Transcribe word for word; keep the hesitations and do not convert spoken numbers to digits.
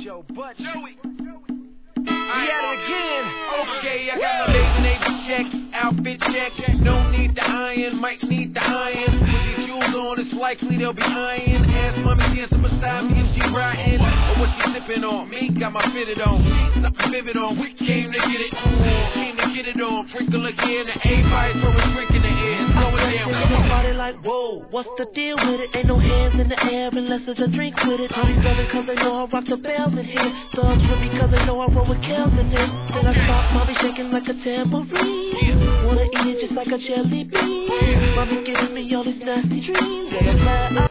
Joe Butt. Joey. We at it again. Okay, I got my baby neighbor check, outfit check. No need the iron, might need the iron. With these jewels on, it's likely they'll be iron. Ask mommy dancing beside me if she riding, or what she sipping on. Me got my fitted on, something vivid on. We came to get it on, came to get it on. Sprinkle again, the everybody throwing drink in the air, slow it down. Come on. Party like whoa, what's the deal with it? Ain't no hands in the air unless there's a drink with it. Party selling 'cause they know I rock the bells in here. Thugs with me 'cause they know I roll with kills in it. Then I stop, mommy shaking like a tambourine. Wanna eat it just like a jelly bean. Mommy giving me all these nasty dreams.